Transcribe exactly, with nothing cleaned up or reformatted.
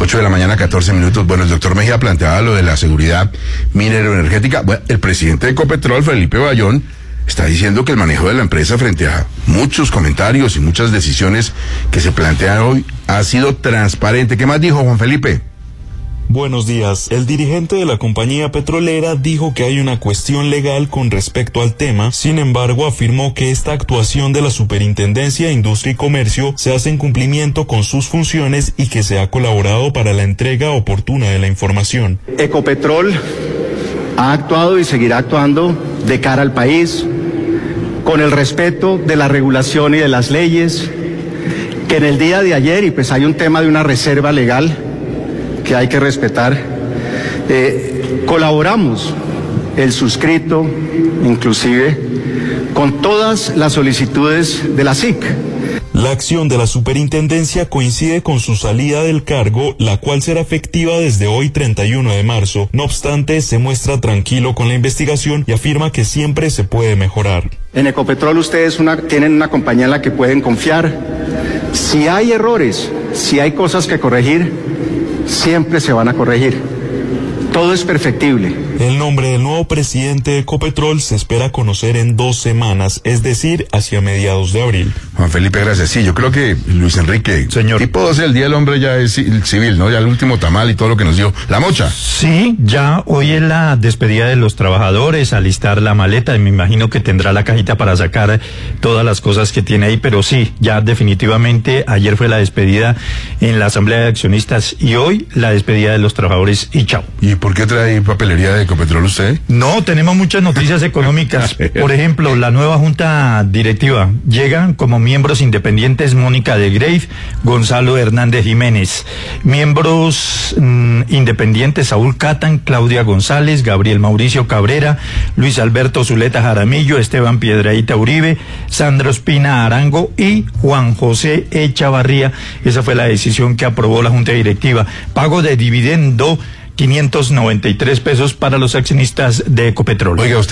ocho de la mañana, catorce minutos. Bueno, el doctor Mejía planteaba lo de la seguridad minero-energética. Bueno, el presidente de Ecopetrol, Felipe Bayón, está diciendo que el manejo de la empresa frente a muchos comentarios y muchas decisiones que se plantean hoy ha sido transparente. ¿Qué más dijo Juan Felipe? Buenos días. El dirigente de la compañía petrolera dijo que hay una cuestión legal con respecto al tema. Sin embargo, afirmó que esta actuación de la Superintendencia de Industria y Comercio se hace en cumplimiento con sus funciones y que se ha colaborado para la entrega oportuna de la información. Ecopetrol ha actuado y seguirá actuando de cara al país, con el respeto de la regulación y de las leyes, que en el día de ayer, y pues hay un tema de una reserva legal que hay que respetar, eh, colaboramos, el suscrito inclusive, con todas las solicitudes de la S I C. La acción de la superintendencia coincide con su salida del cargo, la cual será efectiva desde hoy treinta y uno de marzo. No obstante, se muestra tranquilo con la investigación y afirma que siempre se puede mejorar. En Ecopetrol ustedes una, tienen una compañía en la que pueden confiar. Si hay errores, si hay cosas que corregir, siempre se van a corregir. Todo es perfectible. El nombre del nuevo presidente de Ecopetrol se espera conocer en dos semanas, es decir, hacia mediados de abril. Juan Felipe, gracias. Sí, yo creo que Luis Enrique, señor, tipo doce el Día del Hombre ya es civil, ¿no? Ya el último tamal y todo lo que nos dio. La mocha. Sí, ya hoy es la despedida de los trabajadores, alistar la maleta, y me imagino que tendrá la cajita para sacar todas las cosas que tiene ahí, pero sí, ya definitivamente ayer fue la despedida en la Asamblea de Accionistas y hoy la despedida de los trabajadores y chao. ¿Y por qué trae papelería de Ecopetrol usted? No, tenemos muchas noticias económicas. Por ejemplo, la nueva junta directiva. Llegan como miembros independientes Mónica de Grave, Gonzalo Hernández Jiménez. Miembros mmm, independientes Saúl Catán, Claudia González, Gabriel Mauricio Cabrera, Luis Alberto Zuleta Jaramillo, Esteban Piedrahíta Uribe, Sandro Espina Arango y Juan José Echavarría. Esa fue la decisión que aprobó la junta directiva. Pago de dividendo quinientos noventa y tres pesos para los accionistas de Ecopetrol. Oiga, usted